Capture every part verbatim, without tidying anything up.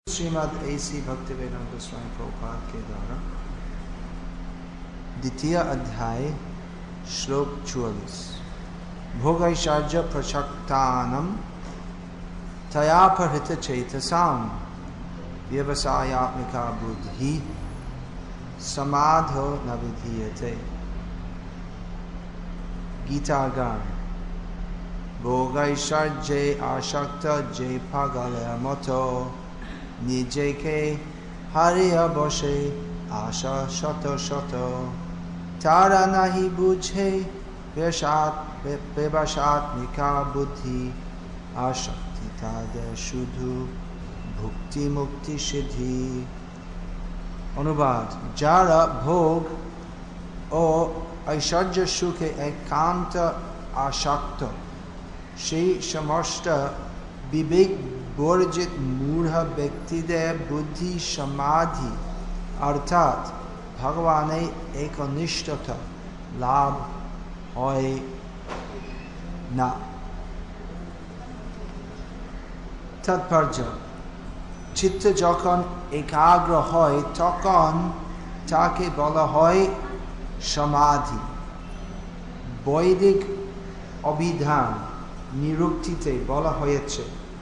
श्रीमद् ऐसी भक्तिवेदांत स्वामी प्रभुपाद के द्वारा द्वितीय अध्याय श्लोक चौवालीस भोगैश्वर्य प्रचक्तानम तयापहृत चैतसाम व्यवसायात्मिका बुद्धि समाधो न विधीयते। गीतागान भोगैश्वर्ये आसक्त जे पागल मतो নিজেকে হারিয়ে বসে আশা শত শত তারা নাহি বুঝে বেবাসাত্মিকা বুদ্ধি আসক্তি তাদের শুধু ভুক্তি মুক্তি সিদ্ধি। অনুবাদ যারা ভোগ ও ঐশ্বর্য সুখে একান্ত আসক্ত সেই সমস্ত বিবেক বর্জিত মূঢ় ব্যক্তিদের বুদ্ধি সমাধি অর্থাৎ ভগবানের একনিষ্ঠতা লাভ হয় না। তাৎপর্য চিত্ত যখন একাগ্র হয় তখন তাকে বলা হয় সমাধি। বৈদিক অভিধান নিরুক্তিতে বলা হয়েছে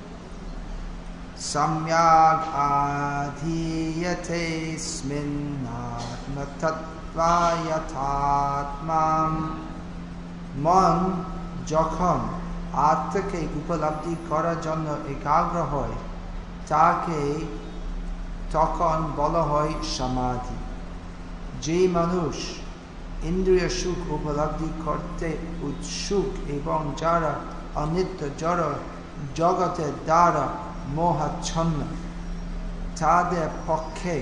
सम्यक् आधीयते स्मिन्नात्मतत्त्वा यथात्मां। मन যখন আত্মাকে উপলব্ধি করার জন্য একাগ্র হয় তাকে তখন বলা হয় সমাধি। যে মানুষ ইন্দ্রিয় সুখ উপলব্ধি করতে উৎসুক এবং যারা অনিত্য জড় জগতের দ্বারা মোহাচ্ছন্ন তাদের পক্ষে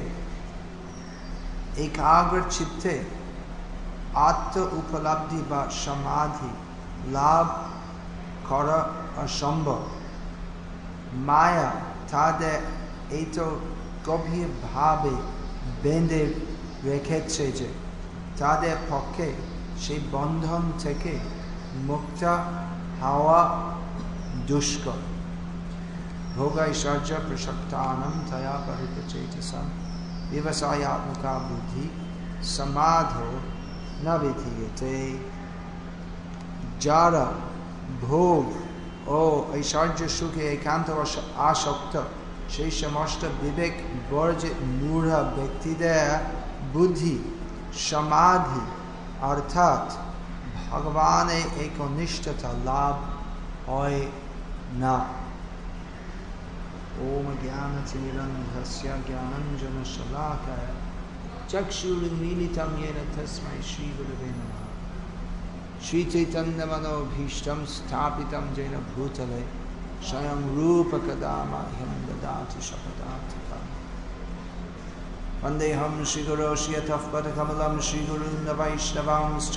একাগ্র চিত্তে আত্ম উপলব্ধি বা সমাধি লাভ করা অসম্ভব। মায়া তাদের এত গভীরভাবে বেঁধে রেখেছে যে তাদের পক্ষে সেই বন্ধন থেকে মুক্ত হওয়া দুষ্কর। भोगैश्वर्य प्रसक्तानम तयापहृत चैतसा व्यवसायात्मिका बुद्धि समाधो न विधीयते। যারা ভোগ ও ঐশ্বর্য সুখে একান্ত আসক্ত সেই সমস্ত বিবেক বর্জিত মূঢ় ব্যক্তিদের বুদ্ধি সমাধি অর্থাৎ ভগবানের একনিষ্ঠতা লাভ হয় না। ओम ज्ञानतिमिरन्धस्य ज्ञानाञ्जनशलाकया चक्षुरुन्मीलितं येन तस्मै श्रीगुरवे नमः। श्रीचैतन्यमनोभीष्टं स्थापितं येन भूतले स्वयं रूपकदा मह्यं ददाति शपथार्थकम्। वन्देऽहं श्रीगुरो श्रीयतः पदकमलं श्रीगुरून् वैष्णवांश्च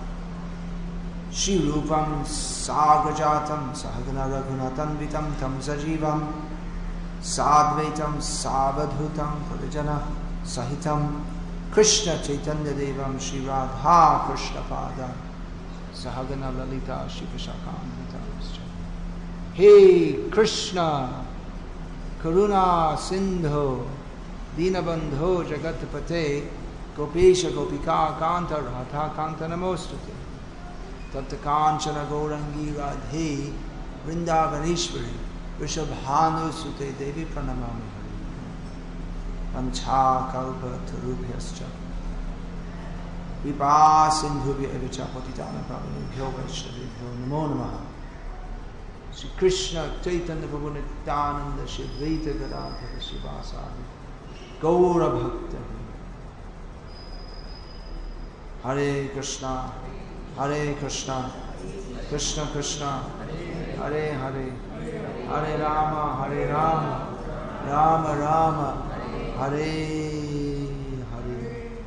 श्रीरूपं साग्रजातं सहगना रघुनाथान्वितं तं सजीवं साद्वैतं सावधूतं परिजनः सहितं कृष्ण चैतन्य देवं श्री राधा कृष्ण पादं सहगना ललिता श्री विशाखान्वितांश्च। हे कृष्ण करुणा सिंधो दीनबंधो जगत्पते गोपेश गोपिका कांत राधा कांत नमोस्तुते। तप्त कांचन गौरंगी राधे वृंदावनेश्वरी वृषभानुसुते देवी प्रणमामि। वंशाकल्पतरुभ्यश्च कृपा सिन्धुभ्यः च पतितानां पावनेभ्यो वैष्णवेभ्यो नमो नमः। श्री कृष्ण चैतन्य प्रभु नित्यानंद श्री द्वैत गदाधर शिवासादि गौर भक्त। हरे कृष्णा हरे कृष्णा कृष्ण कृष्ण हरे हरे हरे राम हरे राम राम राम हरे हरे।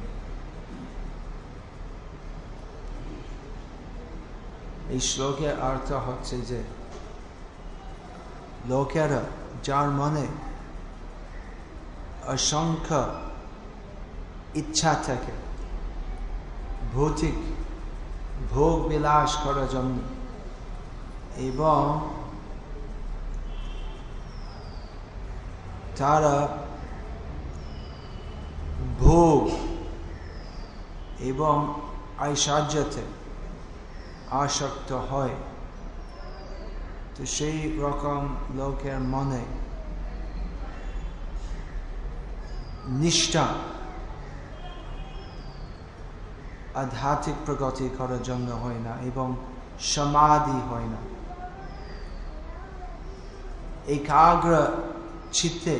এই শ্লোকের অর্থ হচ্ছে যে লোকেরা যার মনে অসংখ্য ইচ্ছা থাকে ভৌতিক ভোগ বিলাস করার জন্য এবং তারা ভোগ এবং ঐশ্বর্যতে আসক্ত হয়, তো সেই রকম লোকের মনে নিষ্ঠা আধ্যাত্মিক প্রগতি করার জন্য হয় না এবং সমাধি হয় না। একাগ্র চিত্তে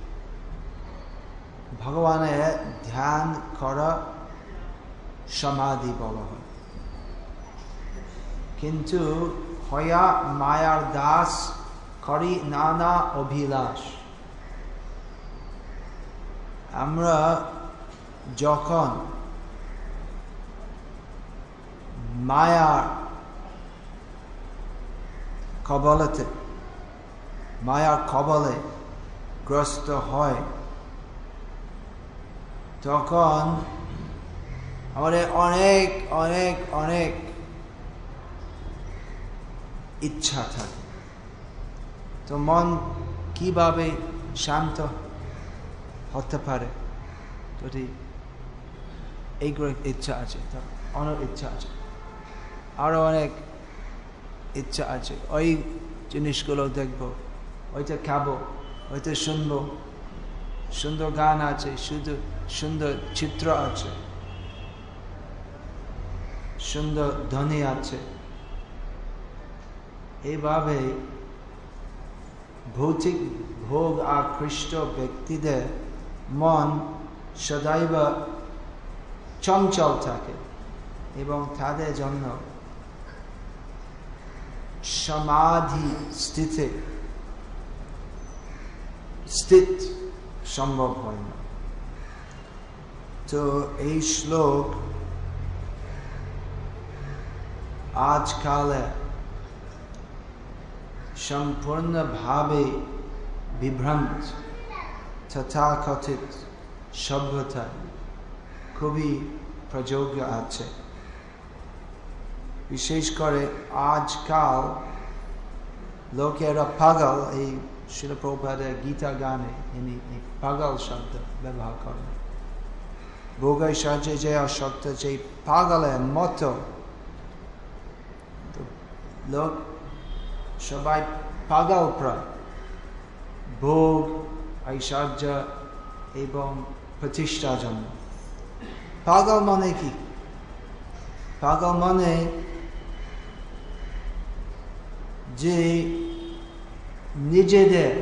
ভগবানের ধ্যান করা সমাধি বলা হয়। কিন্তু হয়া মায়ার দাস করি নানা অভিলাষ। আমরা যখন মায়ার কবলতে মায়ার কবলে গ্রস্ত হয়, তখন আমাদের অনেক অনেক অনেক ইচ্ছা থাকে। তো মন কিভাবে শান্ত হতে পারে? যদি এইগুলো ইচ্ছা আছে, অনেক ইচ্ছা আছে, আরো অনেক ইচ্ছা আছে, ওই জিনিসগুলো দেখবো, ওইটা খাবো, ওইটা শুনবো, সুন্দর গান আছে, শুধু সুন্দর চিত্র আছে, সুন্দর ধ্বনি আছে। এইভাবে ভৌতিক ভোগ আকৃষ্ট ব্যক্তিদের মন সদাইব চঞ্চল থাকে এবং তাদের জন্য সমাধি স্থিতে স্থিত সম্ভব হয় না। তো এই শ্লোক আজকালে সম্পূর্ণভাবে বিভ্রান্ত তথাকথিত সভ্যতা খুবই প্রযোজ্য আছে। বিশেষ করে আজকাল লোকেরা পাগল, এই শিল প্রভুপাদের গীতা গানে ইনি পাগল শব্দ ব্যবহার করেন। ভোগের সাহায্যে যে আসক্ত, যে পাগলের মতো, লোক সবাই পাগল প্রায় ভোগ ঐশ্বর্য এবং প্রতিষ্ঠার জন্য। পাগল মানে কি? পাগল মানে যে নিজেদের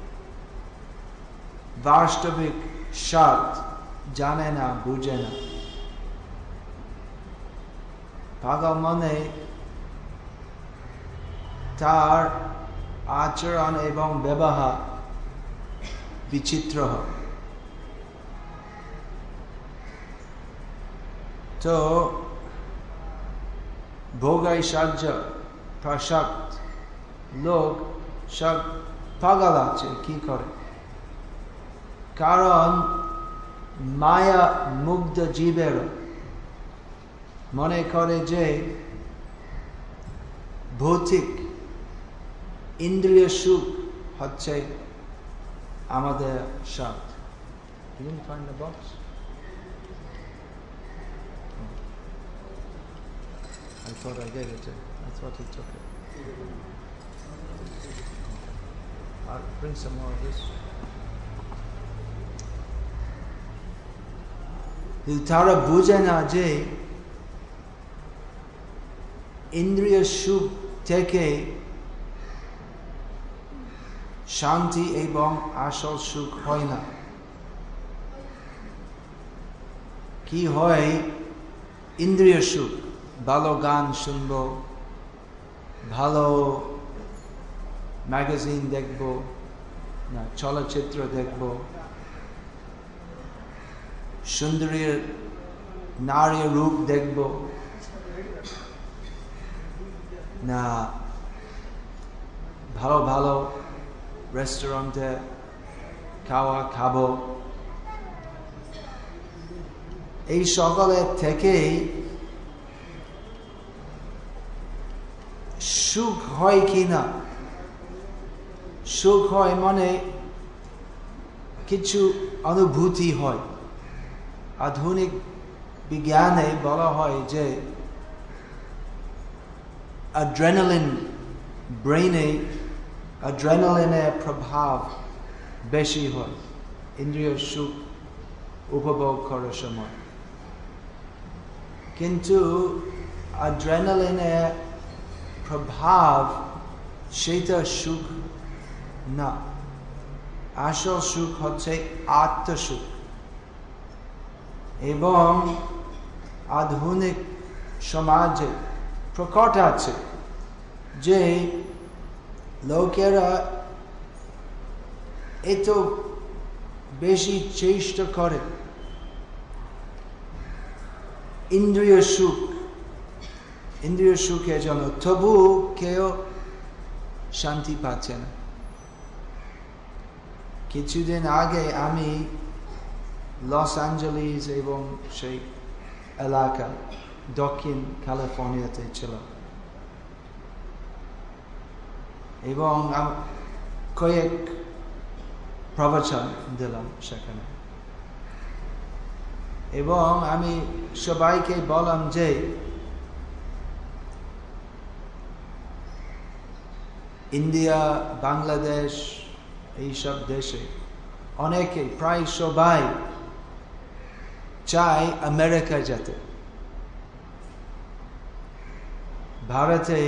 বাস্তবিক স্বাদ জানে না, বুঝে না। পাগল মানে তার আচরণ এবং ব্যবহার বিচিত্র হয়। তো ভোগ ঐশ্বর্য প্রসক্ত লোক সব পাগল আছে। কি করে? কারণ মায়া মুগ্ধ জীবের মনে করে যে ভৌতিক ইন্দ্রিয় সুখ হচ্ছে আমাদের স্বাদ। You didn't find the box? I thought I gave it to him. I thought he took it. I'll bring some more of this. তারা বুঝে না যে ইন্দ্রিয় সুখ থেকে শান্তি এবং আসল সুখ হয় না। কি হয়? ইন্দ্রিয় সুখ, ভালো গান শুনবো, ভালো ম্যাগাজিন দেখবো, না চলচ্চিত্র দেখবো, সুন্দরীর নারী রূপ দেখবো, না ভালো ভালো রেস্টুরেন্টে খাওয়া খাবো। এই সকলের থেকেই সুখ হয় কি না? সুখ হয় মানে কিছু অনুভূতি হয়। আধুনিক বিজ্ঞানে বলা হয় যে অ্যাড্রেনালিন ব্রেইনে অ্যাড্রেনালিনের প্রভাব বেশি হয় ইন্দ্রিয় সুখ উপভোগ করার সময়, কিন্তু অ্যাড্রেনালিনের প্রভাব সেটা সুখ না। আসল সুখ হচ্ছে আত্মসুখ। এবং আধুনিক সমাজে প্রকট আছে যে লোকেরা এত বেশি চেষ্টা করে ইন্দ্রিয় সুখ ইন্দ্রিয় সুখের জন্য, তবু কেউ শান্তি পাচ্ছে না। কিছুদিন আগে আমি লস অ্যাঞ্জেলেস এবং সেই এলাকা দক্ষিণ ক্যালিফোর্নিয়াতে ছিলাম এবং কয়েক প্রবচন দিলাম সেখানে। এবং আমি সবাইকে বললাম যে ইন্ডিয়া, বাংলাদেশ এইসব দেশে অনেকে, প্রায় সবাই চায় আমেরিকা যেতে। ভারতে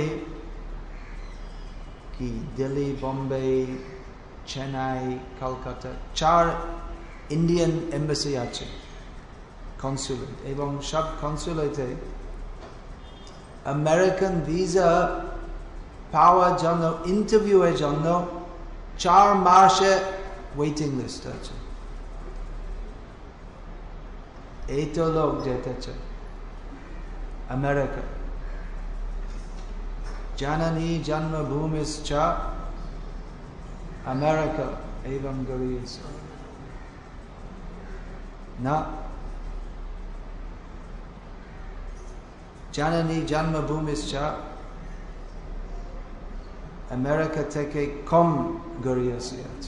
কি দিল্লি, বোম্বে, চেন্নাই, কলকাতা চার ইন্ডিয়ান এম্বাসি আছে, কনসুলেট, এবং সব কনসুলেটে আমেরিকান ভিসা পাওয়ার জন্য, ইন্টারভিউ এর জন্য চার মাসে ওয়েটিং লিস্ট আছে। এই তো লোক যেতে চায় আমেরিকা। জানানি জন্মভূমিশ্চ আমেরিকা এবং গরীয়সী না, জানানি জন্মভূমিশ্চ আমেরিকা থেকে কম গরীয়সী আছে,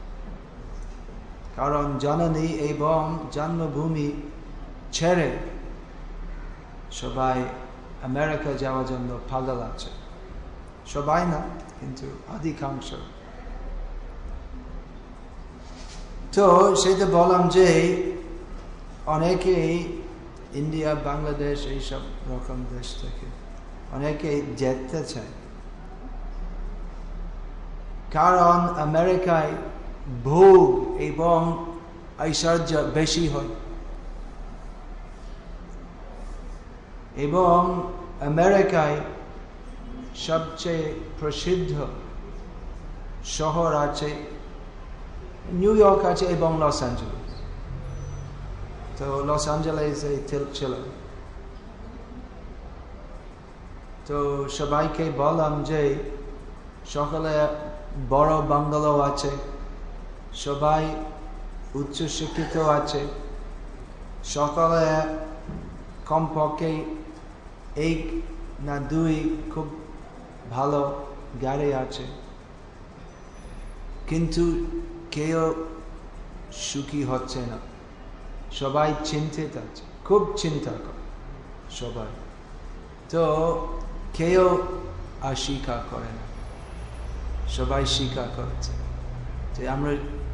কারণ জননী এবং জন্মভূমি ছেড়ে সবাই আমেরিকা যাওয়ার জন্য পাগল আছে। সবাই না, কিন্তু অধিকাংশ। তো সেটা বললাম যে অনেকেই ইন্ডিয়া, বাংলাদেশ এইসব রকম দেশ থেকে অনেকে যেতে চায়, কারণ আমেরিকায় ভোগ এবং ঐশ্বর্য বেশি হয় এবং আমেরিকায় সবচেয়ে প্রসিদ্ধ শহর আছে নিউ ইয়র্ক আছে এবং লস অ্যাঞ্জেলেস। তো লস অ্যাঞ্জেলেসে ছিল। তো সবাইকে বললাম যে সকালে বড় বাংলো আছে, সবাই উচ্চ শিক্ষিত আছে, সকালে কমপক্ষে এক না দুই খুব ভালো গাড়ি আছে, কিন্তু কেউ সুখী হচ্ছে না। সবাই চিন্তিত আছে, খুব চিন্তা করে সবাই। তো কেউ অস্বীকার করে না, সবাই স্বীকার করছে যে আমরা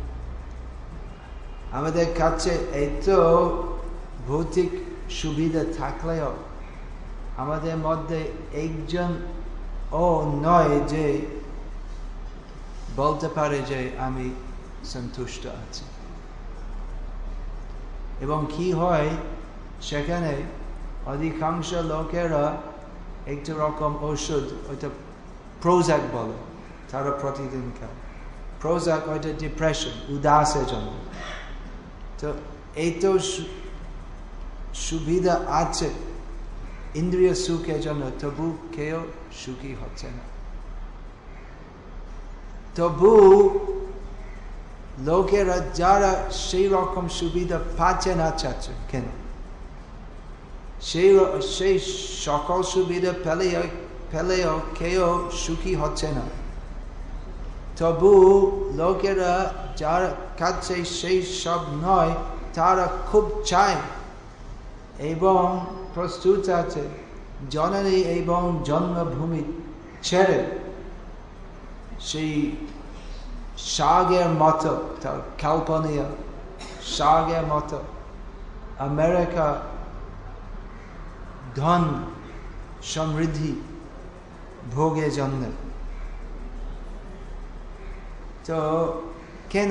আমাদের কাছে এত ভৌতিক সুবিধা থাকলেও আমাদের মধ্যে একজন ও নয় যে বলতে পারে যে আমি সন্তুষ্ট আছি। এবং কি হয় সেখানে, অধিকাংশ লোকেরা একটা রকম ওষুধ, ওইটা প্রোজাক বলে, তারা প্রতিদিন খায়। প্রোজাক ওইটা ডিপ্রেশন, উদাসের জন্য। তো এই তো সুবিধা আছে ইন্দ্রিয় সুখের জন্য, তবু কেউ সুখী হচ্ছে না। তবু লোকেরা যারা সেই রকম সুবিধা পাচ্ছে না চাচ্ছে কেন? সেই সেই সকল সুবিধা পেলেও পেলেও কেউ সুখী হচ্ছে না। তবু লোকেরা যারা কাছে সেই সব নয়, তারা খুব চায় এবং প্রস্তুত আছে জননী এবং জন্মভূমি ছেড়ে সেই সাগের মতো, তার কাল্পনীয় সাগের মতো আমেরিকা ধন সমৃদ্ধি ভোগের জন্য। তো কেন?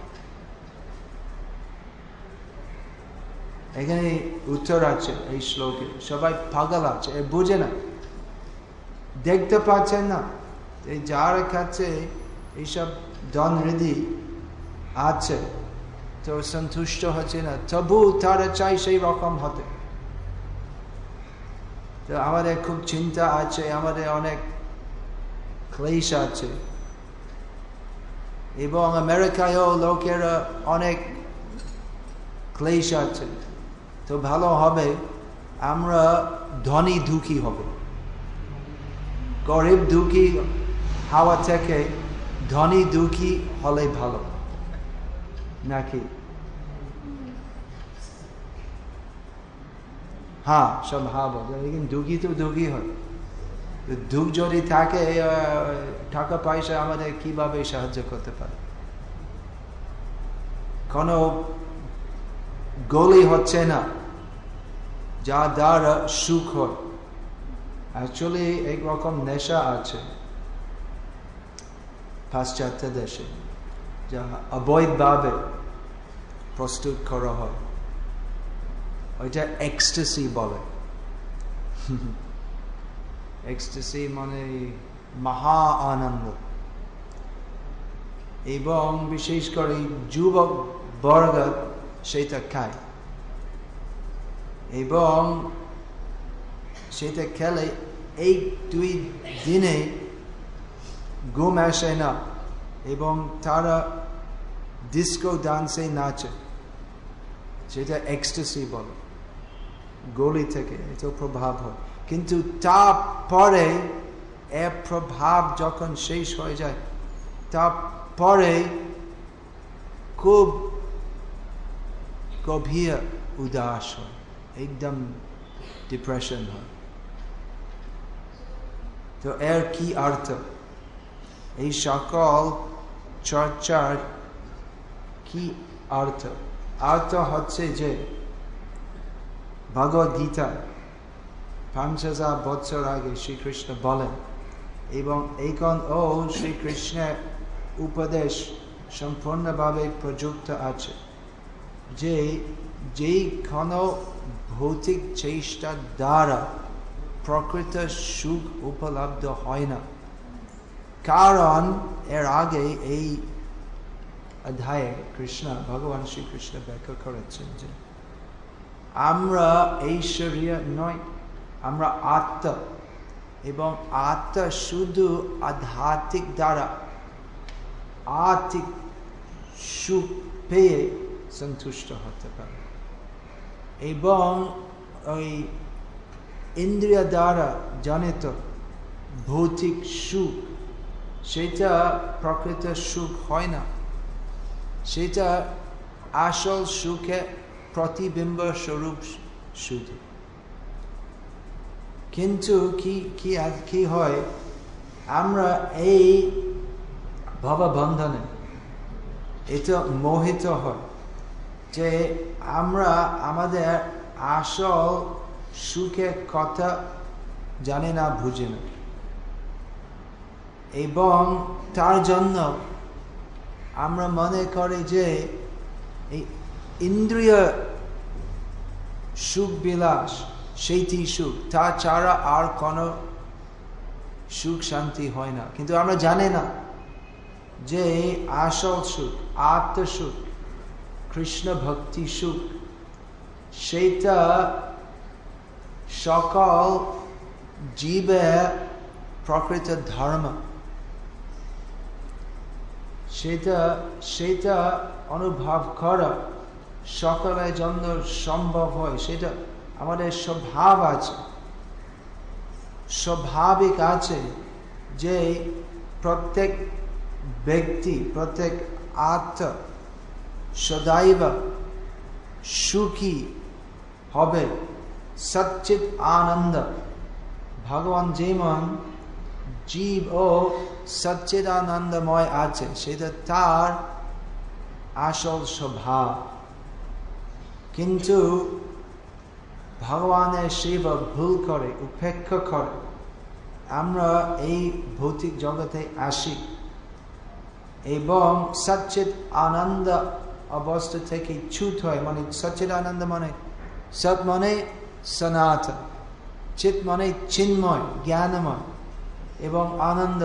এখানে উত্তর আছে এই শ্লোকে। সবাই পাগল আছে, এ বুঝে না, দেখতে পাচ্ছেন না এই যার কাছে এইসব ধন হৃদি আছে তো সন্তুষ্ট হচ্ছে না, তবু তারা চাই সেই রকম হতে। তো আমাদের খুব চিন্তা আছে, আমাদের অনেক ক্লেশ আছে, এবং আমেরিকায়ও লোকেরা অনেক ক্লেশ আছে। তো ভালো হবে আমরা ধনী দুঃখী হবে, গরিব দুঃখী হওয়া থেকে ধনী দুঃখী হলে ভালো নাকি? হ্যাঁ, সব হা বলে, কিন্তু দুঃখী তো দুঃখী হয়। দুঃখ যদি থাকে, টাকা পয়সা আমাদের কিভাবে সাহায্য করতে পারে? কোনো গলি হচ্ছে না যা দ্বারা সুখ হয়। অ্যাকচুয়ালি একরকম নেশা আছে পাশ্চাত্য দেশে, যা অবৈধভাবে প্রস্তুত করা হয়, ওইটা এক্সটেসি বলে। এক্সটেসি মানে মহা আনন্দ, এবং বিশেষ করে যুবক বর্গ সেটা খায়, এবং সেটা খেলে এই দুই দিনে ঘুম আসে না, এবং তারা ডিস্কো ডান্সে নাচে, সেটা এক্সটেসি বলে। গলি থেকে এটা প্রভাব হয়, কিন্তু তারপরে এর প্রভাব যখন শেষ হয়ে যায়, তারপরে খুব গভীর উদাস হয়, একদম ডিপ্রেশন হয়। তো এর কি অর্থ? এই সকল চর্চার কি অর্থ? অর্থ হচ্ছে যে ভগবদ গীতা পাঁচ হাজার বছর আগে শ্রীকৃষ্ণ বলেন, এবং এখন ও শ্রীকৃষ্ণের উপদেশ সম্পূর্ণভাবে প্রযুক্ত আছে, যে যেই কোনো ভৌতিক চেষ্টা দ্বারা প্রকৃত সুখ উপলব্ধ হয় না। কারণ এর আগে এই অধ্যায়ে কৃষ্ণ ভগবান শ্রীকৃষ্ণ ব্যাখ্যা করেছেন যে আমরা ঐশ্বর্য নয়, আমরা আত্মা, এবং আত্মা শুধু আধ্যাত্মিক দ্বারা আত্মিক সুখ পেয়ে সন্তুষ্ট হতে পারে, এবং ওই ইন্দ্রিয় দ্বারা জানিত ভৌতিক সুখ সেটা প্রকৃত সুখ হয় না, সেটা আসল সুখে প্রতিবিম্ব স্বরূপ শুধু। কিন্তু কি কি কি হয়, আমরা এই ভববন্ধনে এটা মোহিত হয় যে আমরা আমাদের আসল সুখের কথা জানি না, বুঝি না, এবং তার জন্য আমরা মনে করি যে এই ইন্দ্রিয় সুখ বিলাস সেইটি সুখ, তাছাড়া আর কোনো সুখ শান্তি হয় না। কিন্তু আমরা জানি না যে আসল সুখ, আত্মসুখ, কৃষ্ণ ভক্তি সুখ, সেটা সকল জীবের প্রকৃত ধর্ম। সেটা সেটা অনুভব করা সকলের জন্য সম্ভব হয়, সেটা আমাদের স্বভাব আছে, স্বাভাবিক আছে যে প্রত্যেক ব্যক্তি, প্রত্যেক আত্মা সদাইব সুখী হবে, সচ্চিত আনন্দ। ভগবান যেমন জীব ও সচ্চিদ আনন্দময় আছে, সেটা তার আসল স্বভাব। কিন্তু ভগবানের সেবা ভুল করে, উপেক্ষা করে আমরা এই ভৌতিক জগতে আসি এবং সচ্চিদ আনন্দ অবস্থা থেকে চ্যুত হয়। মানে সচ্চিদ আনন্দ মানে সৎ মানে সনাতন, চিত মানে চিন্ময় জ্ঞানময়, এবং আনন্দ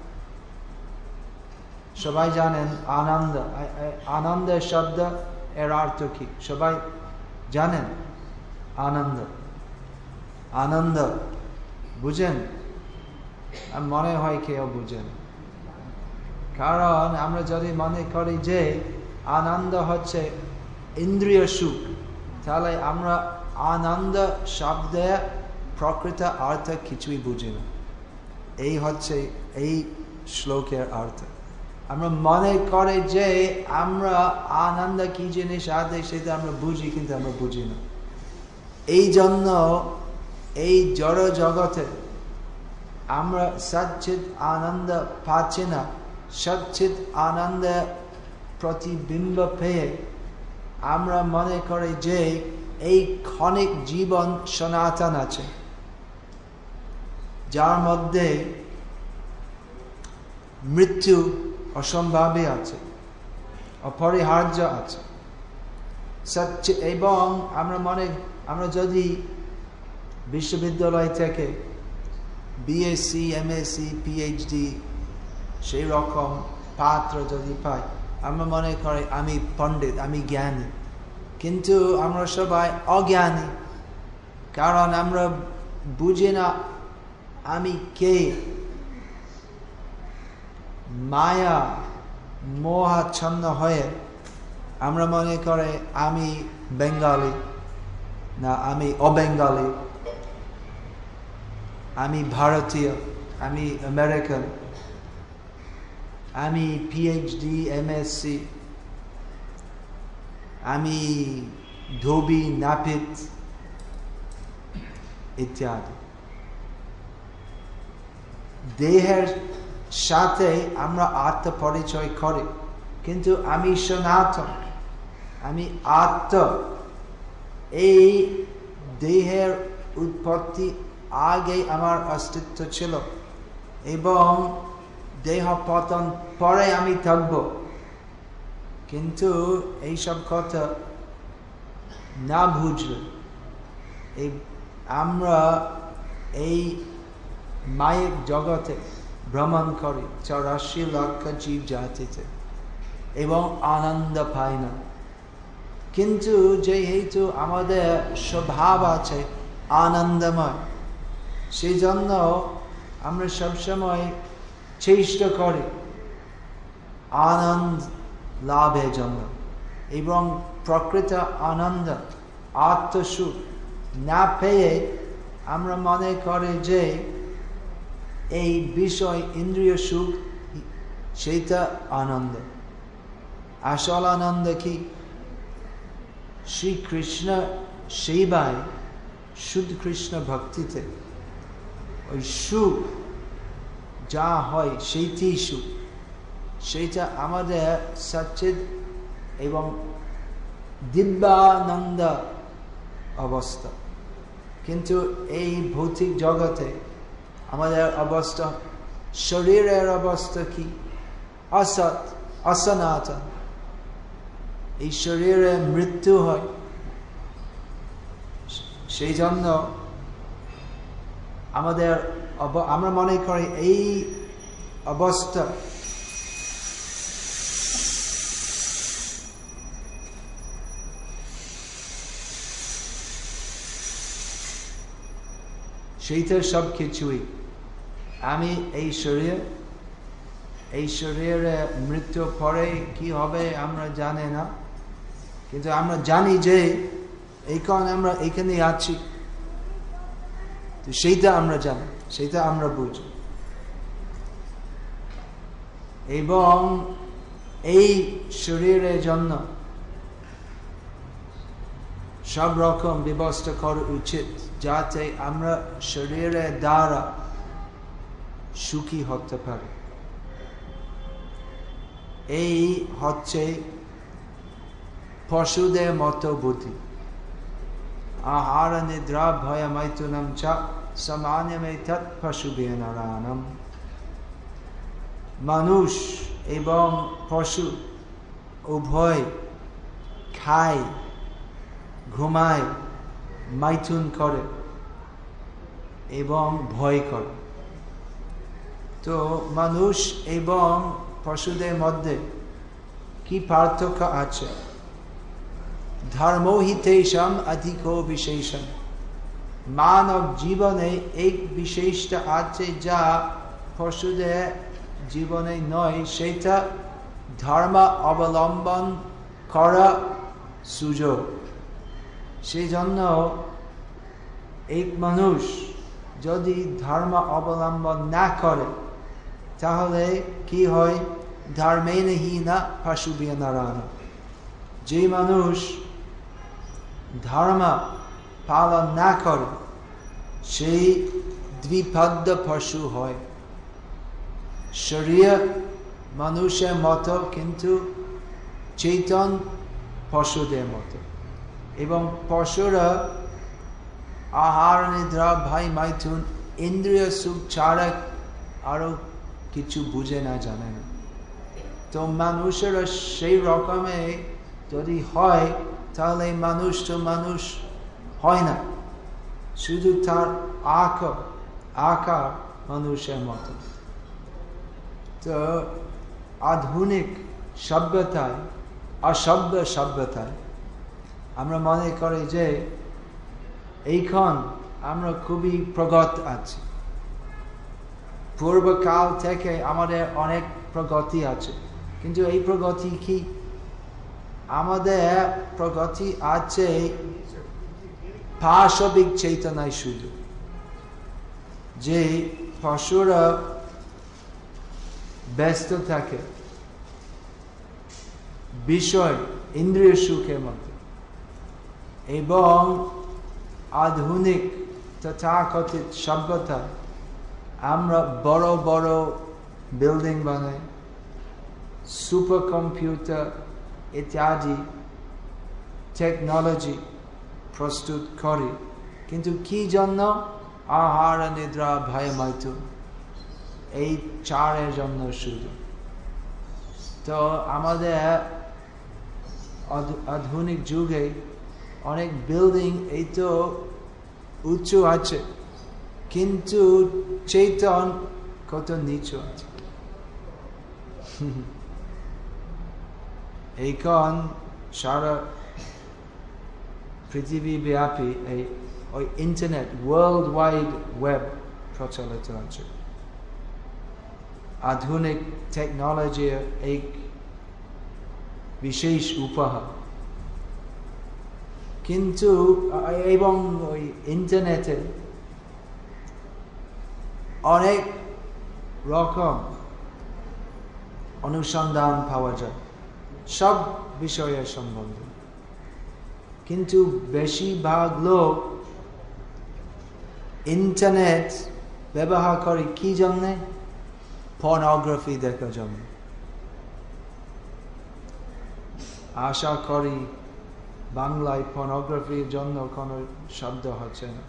সবাই জানেন। আনন্দ আনন্দ শব্দ এর অর্থ কি সবাই জানেন? আনন্দ আনন্দ বুঝেন? মনে হয় কেউ বুঝেন, কারণ আমরা যদি মনে করি যে আনন্দ হচ্ছে ইন্দ্রিয় সুখ, তাহলে আমরা আনন্দ শব্দের প্রকৃত অর্থ কিছুই বুঝি না। এই হচ্ছে এই শ্লোকের অর্থ। আমরা মনে করে যে আমরা আনন্দ কি জিনিস আছে সেটা আমরা বুঝি, কিন্তু আমরা বুঝি না। এই জন্য এই জড় জগতে আমরা সচ্চিদ আনন্দ পাচ্ছি না। সচ্চিদ আনন্দ প্রতিবিম্ব পেয়ে আমরা মনে করি যে এই ক্ষণিক জীবন সনাতন আছে, যার মধ্যে মৃত্যু অসম্ভাবী আছে, অপরিহার্য আছে। সচ্চ এবং আমরা মনে আমরা যদি বিশ্ববিদ্যালয় থেকে বিএসসি, এমএসসি, পিএইচডি সেই রকম পাত্র যদি পাই, আমরা মনে করি আমি পণ্ডিত, আমি জ্ঞানী। কিন্তু আমরা সবাই অজ্ঞানী, কারণ আমরা বুঝি না আমি কে। মায়া মোহাচ্ছন্ন হয়ে আমরা মনে করে আমি বেঙ্গলি, না আমি অবেঙ্গলি, আমি ভারতীয়, আমি আমেরিকান, আমি পিএইচডি, এমএসসি, আমি ধোবি, নাপিত ইত্যাদি। দেহের সাথে আমরা আত্মপরিচয় করি, কিন্তু আমি সনাতন, আমি আত্ম। এই দেহের উৎপত্তি আগে আমার অস্তিত্ব ছিল এবং দেহ পতন পরে আমি থাকব। কিন্তু এইসব কথা না বুঝলে এই আমরা এই মায়ের জগতে ভ্রমণ করি চৌরাশি লক্ষ জীব জাতিতে এবং আনন্দ পাই না। কিন্তু যেহেতু আমাদের স্বভাব আছে আনন্দময়, সেই জন্য আমরা সবসময় চেষ্টা করি আনন্দ লাভের জন্য, এবং প্রকৃত আনন্দ আত্মসুখ না পেয়ে আমরা মনে করি যে এই বিষয় ইন্দ্রিয় সুখ সেইটা আনন্দ। আসল আনন্দ কি? শ্রীকৃষ্ণ সেবায়, শুদ্ধ কৃষ্ণ ভক্তিতে ওই সুখ যা হয় সেইটি সুখ, সেইটা আমাদের সচ্চিদ এবং দিব্যানন্দ অবস্থা। কিন্তু এই ভৌতিক জগতে আমাদের অবস্থা, শরীরের অবস্থা কি? অসৎ, অসনাতন। এই শরীরে মৃত্যু হয়, সেই জন্য আমাদের আমরা মনে করি এই অবস্থা সেইটা সব কিছুই। আমি এই শরীর, এই শরীরে মৃত্যু পরে কি হবে আমরা জানি না, কিন্তু আমরা জানি যে এই কারণে আমরা এখানে আছি, সেইটা আমরা জানি, সেইটা আমরা বুঝি। এবং এই শরীরের জন্য সব রকম ব্যবস্থা করা উচিত, যাতে আমরা শরীরের দ্বারা সুখী হতে পারি। এই হচ্ছে পশুদের মতো বুদ্ধি। আহার নিদ্রা ভয় মৈথুনম চ সামান্যমেতৎ পশুভিঃ নরাণাম। মানুষ এবং পশু উভয় খায়, ঘুমায়, মাইথুন করে এবং ভয় করে। তো মানুষ এবং পশুদের মধ্যে কি পার্থক্য আছে? ধর্মো হি তেষাং অধিকো বিশেষং। মানব জীবনে এক বিশেষটা আছে যা পশুদের জীবনে নয়, সেটা ধর্ম অবলম্বন করা সুযোগ। সেই জন্য এক মানুষ যদি ধর্ম অবলম্বন না করে তাহলে কি হয়? ধর্মেণ হীনা পশুভিঃ নরাণাম। যে মানুষ ধর্ম পালন না করে সেই দ্বিপদ পশু হয়। শরীর মানুষের মতো কিন্তু চেতন পশুদের মতো। এবং পশুরা আহার নিদ্রা ভয় মৈথুন ইন্দ্রিয় সুখ ছাড়া আরো কিছু বুঝে না, জানে না। তো মানুষেরা সেই রকমে যদি হয় তাহলে মানুষ তো মানুষ হয় না, শুধু তার আকার আকার মানুষের মতো। তো আধুনিক সভ্যতায়, অসভ্য সভ্যতায় আমরা মনে করি যে এইখন আমরা খুবই প্রগত আছি, পূর্বকাল থেকে আমাদের অনেক প্রগতি আছে। কিন্তু এই প্রগতি কি? আমাদের প্রগতি আছে পাশবিক চেতনায় শুধু। যে পশুরা ব্যস্ত থাকে বিষয় ইন্দ্রিয় সুখের মধ্যে, এবং আধুনিক তথাকথিত সভ্যতা আমরা বড় বড় বিল্ডিং বানাই, সুপার কম্পিউটার ইত্যাদি টেকনোলজি প্রস্তুত করি, কিন্তু কি জন্য? আহার নিদ্রা ভয় মৈথুন, এই চারের জন্য শুধু। তো আমাদের আধুনিক যুগে অনেক বিল্ডিং এই তো উঁচু আছে, কিন্তু চেতন কত নিচু আছে। এইখন সারা পৃথিবী ব্যাপী এই ওই ইন্টারনেট, ওয়ার্ল্ড ওয়াইড ওয়েব প্রচলিত আছে। আধুনিক টেকনোলজির এক বিশেষ উপহার। কিন্তু এবং ওই ইন্টারনেটে অনেক রকম অনুসন্ধান পাওয়া যায় সব বিষয়ের সম্বন্ধে, কিন্তু বেশিরভাগ লোক ইন্টারনেট ব্যবহার করে কি জন্যে? পর্নোগ্রাফি দেখার জন্য। আশা করি বাংলায় পর্নোগ্রাফির জন্য কোনো শব্দ হচ্ছে না,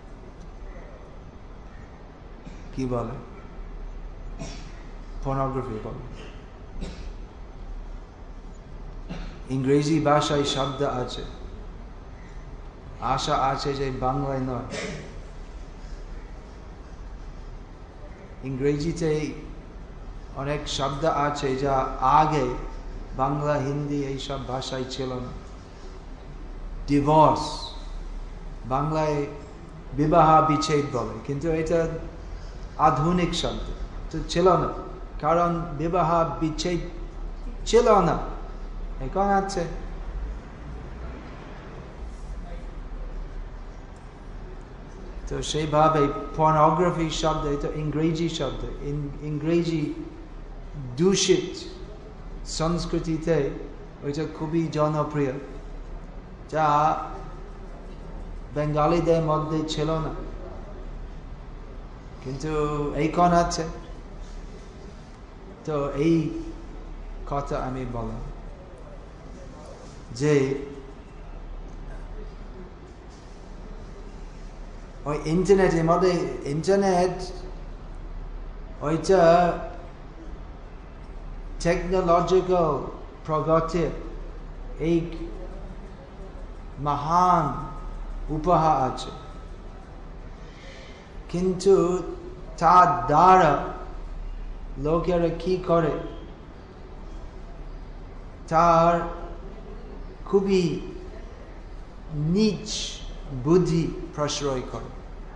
কি বলে? পর্নোগ্রাফি বলে। ইংরেজি ভাষায় শব্দ আছে, আশা আছে যে বাংলায় নয়। ইংরেজিতে অনেক শব্দ আছে যা আগে বাংলা, হিন্দি এইসব ভাষায় ছিল না। ডিভোর্স বাংলায় বিবাহ বিচ্ছেদ বলে, কিন্তু এটা আধুনিক শব্দ তো ছিল না, কারণ বিবাহ বিচ্ছেদ ছিল না, এখন আছে। তো সেইভাবে পর্নোগ্রাফি শব্দ এটা ইংরেজি শব্দ, ইংরেজি দূষিত সংস্কৃতিতে ওইটা খুবই জনপ্রিয়, যা বেঙ্গলিদের মধ্যে ছিল না, কিন্তু এইখন আছে। তো এই কথা আমি বললাম যে ওই ইন্টারনেটের মধ্যে, ইন্টারনেট ওইটা টেকনোলজিক্যাল প্রগতির এক মহান উপহার আছে, কিন্তু তার দ্বারা লোকেরা কি করে, তার খুবই নীচ বুদ্ধি প্রশ্রয় করে।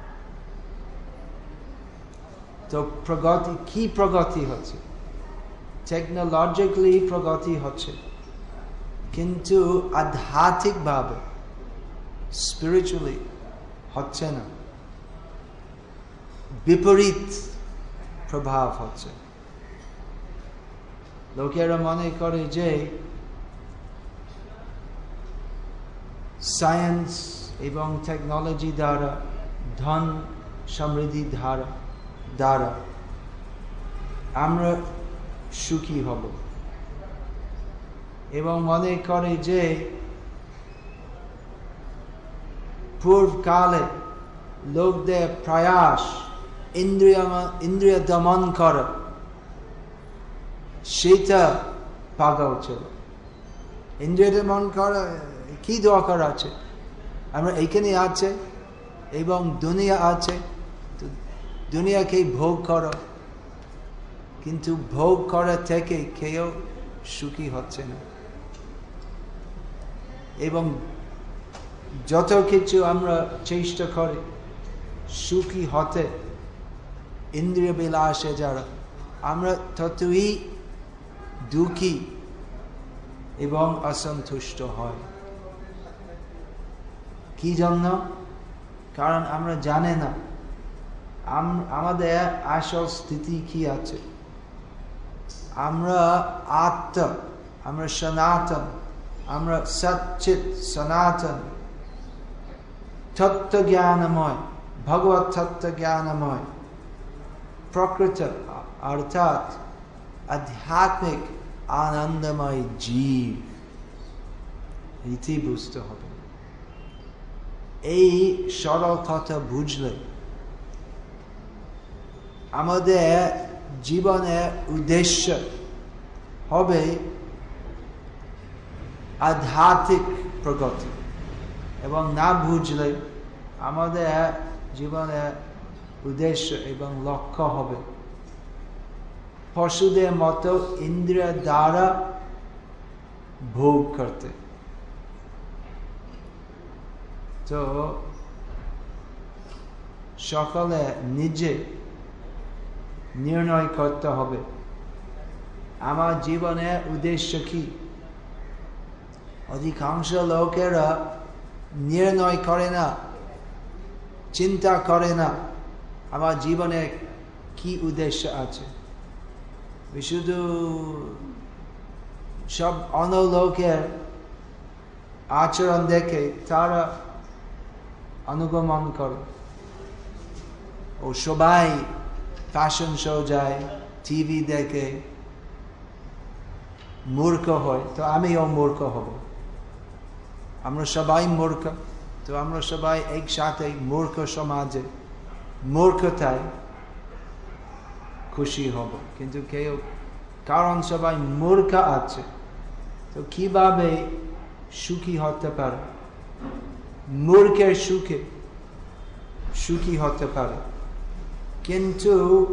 তো প্রগতি কি প্রগতি হচ্ছে? টেকনোলজিক্যালি প্রগতি হচ্ছে, কিন্তু আধ্যাত্মিক ভাবে স্পিরিচুয়ালি হচ্ছে না, বিপরীত প্রভাব হচ্ছে। লোকেরা মনে করে যে সায়েন্স এবং টেকনোলজি দ্বারা, ধন সমৃদ্ধি দ্বারা দ্বারা আমরা সুখী হব, এবং মনে করে যে পূর্বকালে লোকদের প্রয়াস ইন্দ্রিয় ইন্দ্রিয় দমন করা সেটা পাগল ছিল। ইন্দ্রিয় দমন করা কি দরকার আছে? আমরা এখানে আছে এবং দুনিয়া আছে, তো দুনিয়াকে ভোগ করো, কিন্তু ভোগ করা থেকে কেউ সুখী হচ্ছে না। এবং যত কিছু আমরা চেষ্টা করি সুখী হতে ইন্দ্রিয় বিলাসে যারা, আমরা ততই দুঃখী এবং অসন্তুষ্ট হয়। কি জন্য? কারণ আমরা জানি না আমাদের আসল স্থিতি কি আছে। আমরা আত্মা, আমরা সনাতন, আমরা সচ্চিত সনাতন তত্ত্ব জ্ঞানময়, ভগবত তত্ত্ব জ্ঞানময় প্রকৃত অর্থাৎ আধ্যাত্মিক আনন্দময় জীব। এটি বুঝতে হবে। এই সরল কথা বুঝলে আমাদের জীবনের উদ্দেশ্য হবে আধ্যাত্মিক প্রগতি, এবং না বুঝলে আমাদের জীবনের উদ্দেশ্য এবং লক্ষ্য হবে পশুদের মতো ইন্দ্রিয় দ্বারা ভোগ করতে। তো সকলে নিজে নির্ণয় করতে হবে আমার জীবনের উদ্দেশ্য কি। অধিকাংশ লোকেরা নির্ণয় করে না, চিন্তা করে না আমার জীবনে কি উদ্দেশ্য আছে। শুধু সব অন্য লোকের আচরণ দেখে তারা অনুগমন করে। ও সবাই ফ্যাশন শো যায়, টিভি দেখে, মূর্খ হয়, তো আমিও মূর্খ হব। আমরা সবাই মূর্খ, তো আমরা সবাই একসাথে মূর্খ সমাজে মূর্খতায় খুশি হব। কিন্তু কেউ, কারণ সবাই মূর্খ আছে, তো কিভাবে সুখী হতে পারে? মূর্খের সুখে সুখী হতে পারে, কিন্তু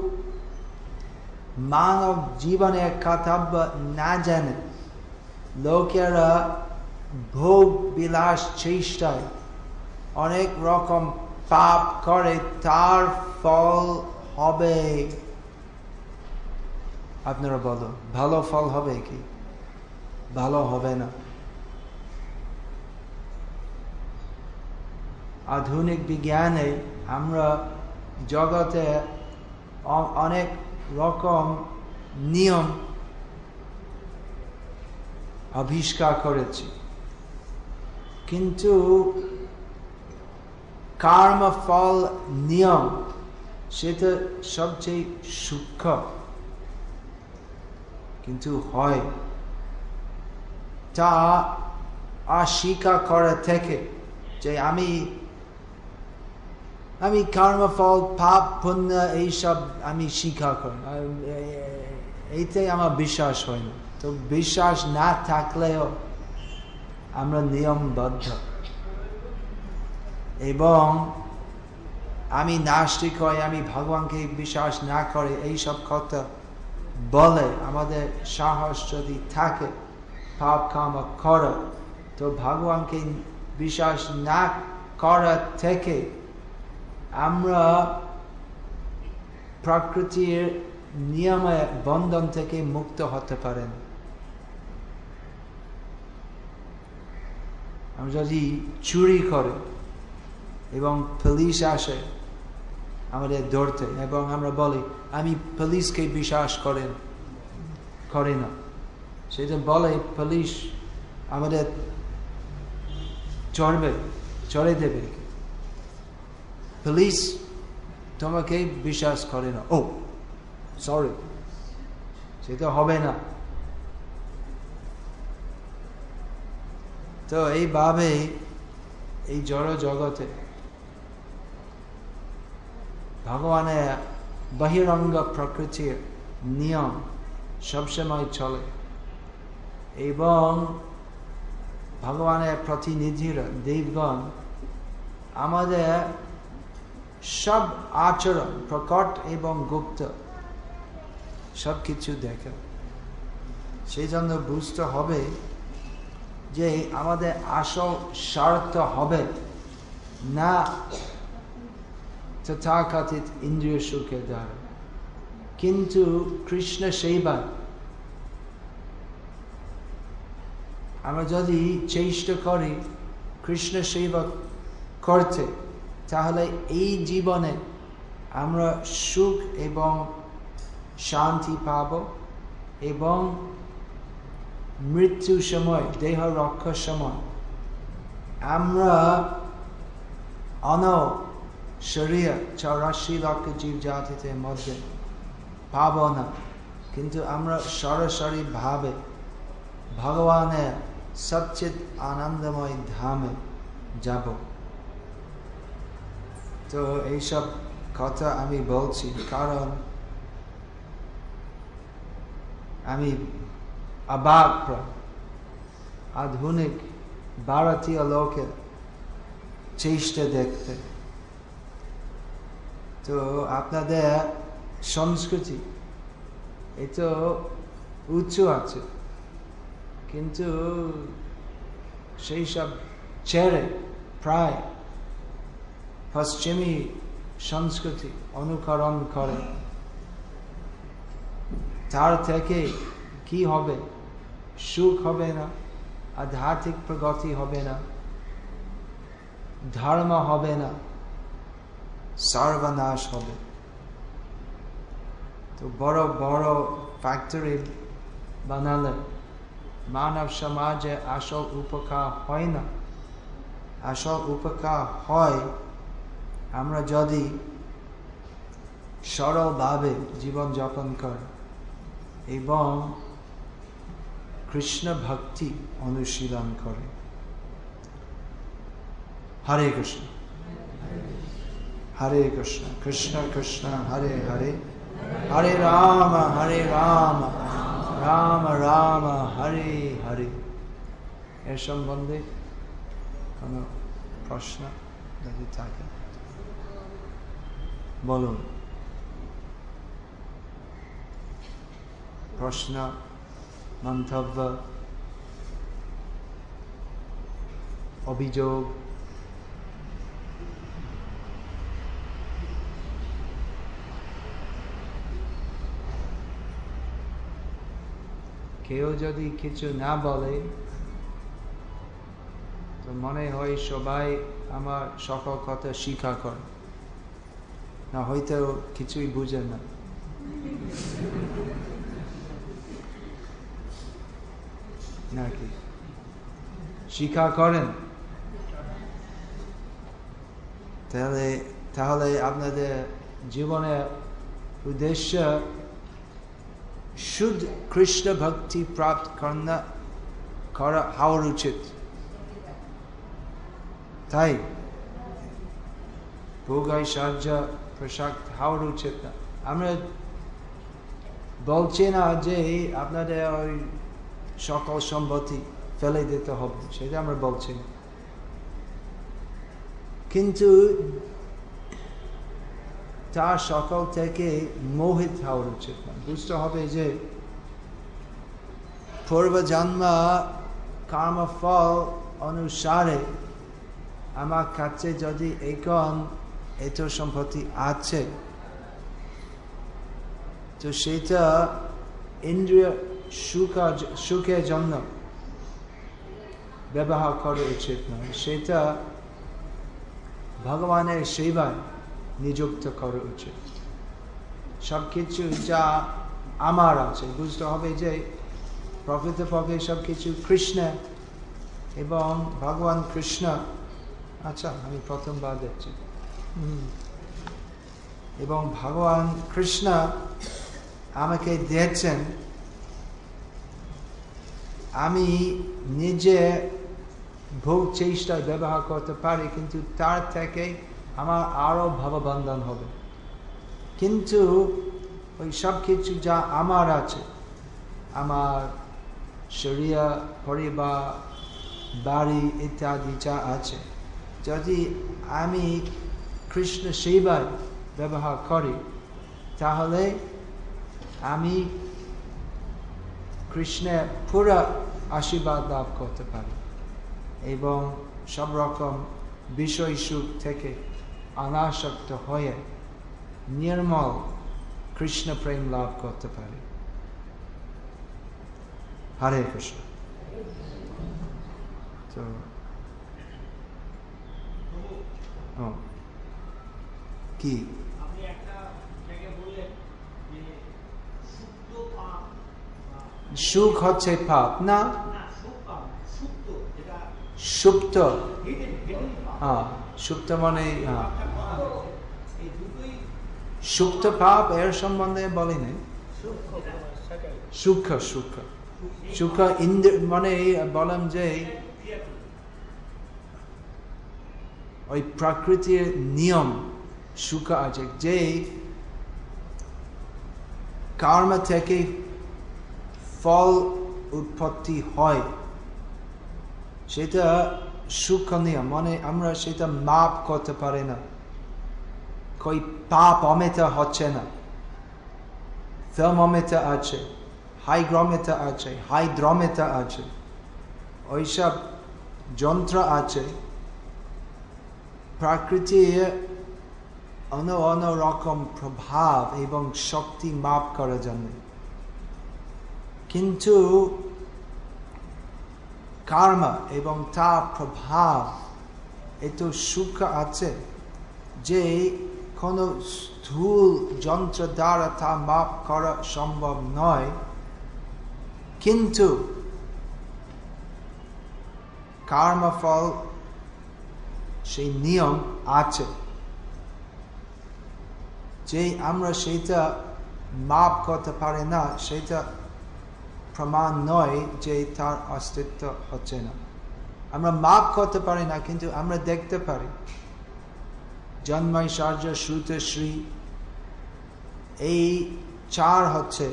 মানব জীবনের কর্তব্য না জানে লোকেরা ভোগ বিলাস চেষ্টায় অনেক রকম পাপ করে, তার ফল হবে, আপনারা বলো, ভালো ফল হবে কি? ভালো হবে না। আধুনিক বিজ্ঞানে আমরা জগতে অনেক রকম নিয়ম আবিষ্কার করেছি, কিন্তু কর্ম ফল নিয়ম সেটা সবচেয়ে সূক্ষ্ম, কিন্তু হয় তা অস্বীকার করা থেকে যে আমি আমি কর্মফল পাপ পুণ্য এইসব আমি স্বীকার করি, এইটাই আমার বিশ্বাস হয় না। তো বিশ্বাস না থাকলেও আমরা নিয়মবদ্ধ, এবং আমি নাস্তিক হই, আমি ভগবানকে বিশ্বাস না করি, এইসব কথা বলে আমাদের সাহস যদি থাকে পাপ কর্ম করা, তো ভগবানকে বিশ্বাস না করা থেকে আমরা প্রকৃতির নিয়মে বন্ধন থেকে মুক্ত হতে পারেন। আমরা যদি চুরি করে এবং পুলিশ আসে আমাদের ধরতে, এবং আমরা বলি আমি পুলিশকে বিশ্বাস করেন করি না, সেটা বলে পুলিশ আমাদের চড়বে চড়ে দেবে, পুলিশ তোমাকে বিশ্বাস করে না, ও সরি, সেটা হবে না। তো এইভাবে এই জড় জগতে ভগবানের বহিরঙ্গ প্রকৃতির নিয়ম সবসময় চলে, এবং ভগবানের প্রতিনিধিরা দেবগণ আমাদের সব আচরণ প্রকট এবং গুপ্ত সব কিছু দেখে। সেই জন্য বুঝতে হবে যে আমাদের আসল স্বার্থ হবে না তথাকথিত ইন্দ্রিয় সুখের দ্বারা, কিন্তু কৃষ্ণ সেবা আমরা যদি চেষ্টা করি কৃষ্ণ সেবা করতে, তাহলে এই জীবনে আমরা সুখ এবং শান্তি পাব, এবং মৃত্যু সময় দেহ রক্ষার সময় আমরা অন শরীর চৌরাশি লক্ষ জীব জাতির মধ্যে পাব না, কিন্তু আমরা সরাসরি ভাবে ভগবানের সচ্চিত আনন্দময় ধামে যাব। তো এইসব কথা আমি বলছি কারণ আমি অবাক আধুনিক ভারতীয় লোকের চেষ্টা দেখতে। তো আপনাদের সংস্কৃতি এতো উচ্চ আছে, কিন্তু সেই সব ছেড়ে প্রায় পশ্চিমী সংস্কৃতি অনুকরণ করে। তার থেকে কি হবে? সুখ হবে না, আধ্যাত্মিক প্রগতি হবে না, ধর্ম হবে না, সর্বনাশ হবে। তো বড় বড় ফ্যাক্টরি বানালে মানব সমাজে আসল উপকার হয় না। আসল উপকার হয় আমরা যদি সরলভাবে জীবন যাপন করি এবং কৃষ্ণ ভক্তি অনুশীলন করে। হরে কৃষ্ণ হরে কৃষ্ণ কৃষ্ণ কৃষ্ণ হরে হরে, হরে রাম হরে রাম রাম রাম হরে হরে। এর সম্বন্ধে কোনো প্রশ্ন যদি থাকে বলুন। প্রশ্ন, মন্তব্য, অভিযোগ? কেউ যদি কিছু না বলে তো মনে হয় সবাই আমার সকল কথা স্বীকার করে, না হয়তো কিছুই বুঝে না। নাকি স্বীকার করেন? তাহলে তাহলে আপনাদের জীবনের উদ্দেশ্য শুদ্ধ কৃষ্ণ ভক্তি প্রাপ্ত করা হওয়া উচিত, তাই ভোগ ঐশ্বর্য প্রসাদ হওয়া উচিত না। আমরা বলছি না যে আপনাদের ওই সকল সম্পত্তি ফেলে দিতে হবে, সেটা আমরা বলছি না, কিন্তু তার সকল থেকে মোহিত হওয়া উচিত না। বুঝতে হবে যে পূর্বজন্ম কর্মফল অনুসারে আমার কাছে যদি এখন এত সম্পত্তি আছে, তো সেটা ইন্দ্রিয় সুখ সুখের জন্য ব্যবহার করা উচিত নয়, সেটা ভগবানের সেবায় নিযুক্ত করা উচিত। সবকিছু যা আমার আছে বুঝতে হবে যে প্রকৃতপক্ষে সবকিছু কৃষ্ণ এবং ভগবান কৃষ্ণ। আচ্ছা, আমি প্রথমবার দেখছি। এবং ভগবান কৃষ্ণ আমাকে দিয়েছেন, আমি নিজে ভোগ চেষ্টায় ব্যবহার করতে পারি, কিন্তু তার থেকে আমার আরো ভাববন্ধন হবে। কিন্তু ওই সব কিছু যা আমার আছে, আমার শরীর, পরিবার, বাড়ি ইত্যাদি যা আছে, যদি আমি কৃষ্ণ সেবায় ব্যবহার করি, তাহলে আমি কৃষ্ণের পুরো আশীর্বাদ লাভ করতে পারি এবং সব রকম বিষয় সুখ থেকে অনাসক্ত হয়ে নির্মল কৃষ্ণ প্রেম লাভ করতে পারি। হরে কৃষ্ণ। তো ও কি সুখ হচ্ছে পাপ না? সুপ্ত, হ্যাঁ সুপ্ত মানে সুপ্ত পাপ, এর সম্বন্ধে বলি নাই। সুখ সুখ সুখ ইন্দ্র মানে বললাম যে ওই প্রকৃতির নিয়ম সুখ আছে, যে কর্ম থেকে ফল উৎপত্তি হয়, সেটা সুখ নিয়ম, মানে আমরা সেটা মাপ করতে পারি না। কই পাপ অমিতা হচ্ছে না, থার্মোমিটার আছে, হাইগ্রোমিটার আছে, হাইড্রোমিটার আছে, ওইসব যন্ত্র আছে প্রকৃতির অন্য অন্য রকম প্রভাব এবং শক্তি মাপ করার জন্য। কিন্তু কর্ম এবং তার প্রভাব এত সুখ আছে যে কোনো স্থূল যন্ত্র দ্বারা তা মাপ করা সম্ভব নয়। কিন্তু কর্মফল সেই নিয়ম আছে যে আমরা সেটা মাপ করতে পারি না, সেটা প্রমাণ নয় যে তার অস্তিত্ব হচ্ছে না। আমরা মাপ করতে পারি না, কিন্তু আমরা দেখতে পারি। জন্মাইশ্বর্য, শ্রুত, শ্রী, এই চার হচ্ছে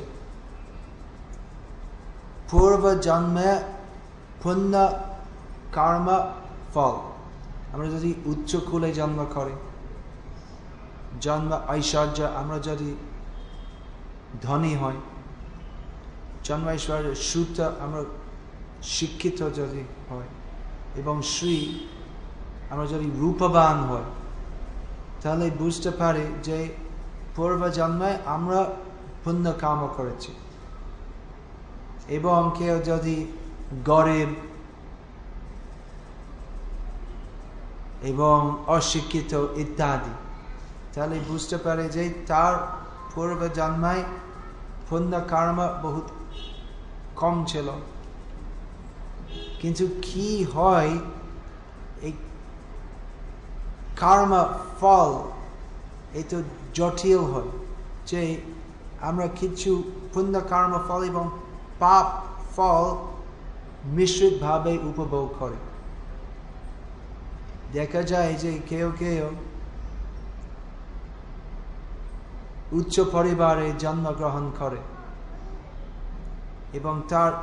পূর্ব জন্মে পুণ্য কর্ম ফল। আমরা যদি উচ্চ কুলে জন্ম করি, জন্ম ঐশ্বর্য, আমরা যদি ধনী হই, জন্মাইশ্বর্য, শ্রুত, আমরা শিক্ষিত যদি হয়, এবং শ্রী, আমরা যদি রূপবান হই, তাহলে বুঝতে পারি যে পূর্ব জন্মে আমরা পুণ্য কর্ম করেছি। এবং কেউ যদি গরিব এবং অশিক্ষিত ইত্যাদি, তাহলে বুঝতে পারে যে তার পূর্ব জন্মায় পুণ্য কর্ম বহুত কম ছিল, কিন্তু কি হয় এই কর্ম ফল এত জটিল হয় যে আমরা কিছু পুণ্য কর্ম ফল এবং পাপ ফল মিশ্রিত ভাবে উপভোগ করে। দেখা যায় যে কেউ কেউ উচ্চ পরিবারে জন্মগ্রহণ করে এবং তার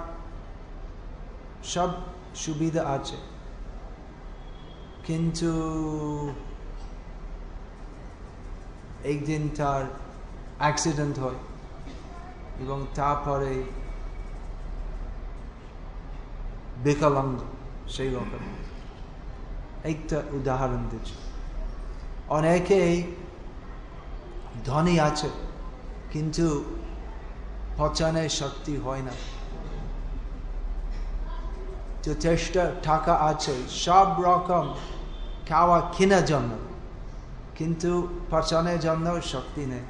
সব সুবিধা আছে, কিন্তু একদিন তার অ্যাক্সিডেন্ট হয় এবং তারপরে বিকলাঙ্গ। সেই রকম একটা উদাহরণ দিচ্ছি। অনেকেই ধনী আছে কিন্তু পচনের শক্তি হয় না, যথেষ্ট টাকা আছে সব রকম খাওয়া কেনার জন্য, কিন্তু পচনের জন্য শক্তি নেই।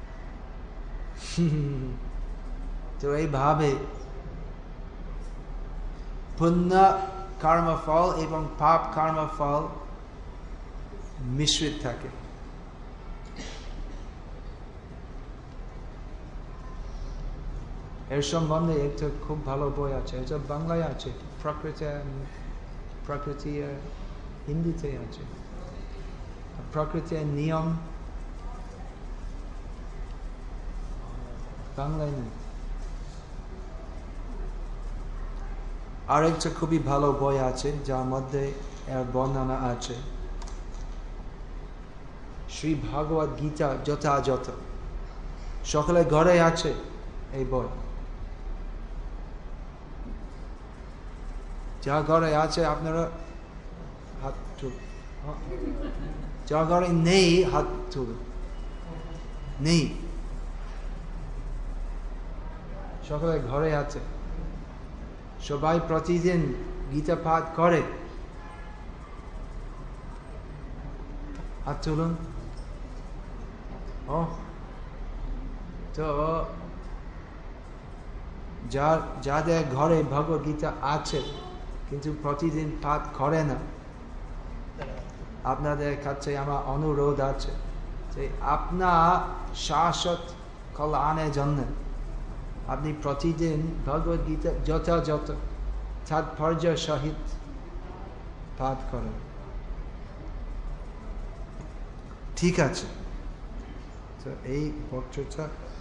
তো এইভাবে পুণ্য কর্মফল এবং পাপ কর্মফল মিশ্রিত থাকে। এর সম্বন্ধে একটা খুব ভালো বই আছে, এটা বাংলায় আছে, প্রকৃতি প্রকৃতি হিন্দিতে আছে, প্রকৃতির নিয়ম বাংলায় নেই। আর একটা খুবই ভালো বই আছে যার মধ্যে এর বর্ণনা আছে, শ্রী ভাগবত গীতা যথাযথ। সকলে ঘরে আছে এই বই, যা ঘরে আছে আপনারা হাত তুল, যা ঘরে নেই হাত তুল। নেই, সকলে ঘরে আছে, সবাই প্রতিদিন গীতা পাঠ করে, হাত তুলুন। ও তো যার যাদের ঘরে ভগবত গীতা আছে কিন্তু প্রতিদিন পাঠ করে না, আপনাদের কাছে আমার অনুরোধ আছে যে আপনার শাশ্বত কল্যাণের জন্য আপনি প্রতিদিন ভগবত গীতা যথাযথ তাৎপর্য সহিত পাঠ করেন। ঠিক আছে, তো এই বক্তৃতা